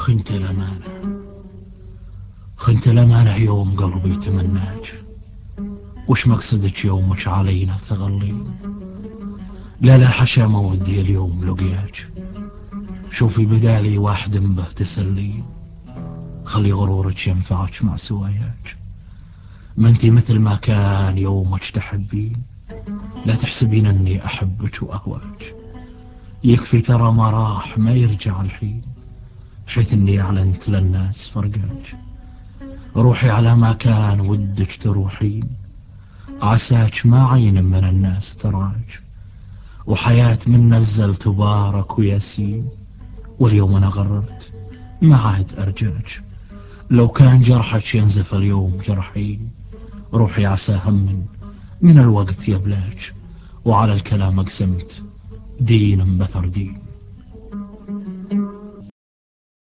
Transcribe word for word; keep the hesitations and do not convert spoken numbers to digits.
خنت الأمانة خنت الأمانة يوم قلبي تمناك. وش مقصدك يومك علينا تغلين؟ لا لا حشا ما ودي اليوم لقياك. شوفي بدالي واحد به تسلين. خلي غرورك ينفعك مع سواياك. ما انتي مثل ما كان يومك تحبين. لا تحسبين اني احبك واهواك. يكفي ترى ما راح ما يرجع الحين. حيث اني اعلنت للناس فرقاك. روحي على ما كان ودك تروحين. عساك ما عين من الناس تراك. وحياة من نزل تبارك وياسين. واليوم انا غررت ما عاد ارجاك. لو كان جرحك ينزف اليوم جرحين. روحي عسى هم من الوقت يبلاك. وعلى الكلام اقسمت دين بثر دين.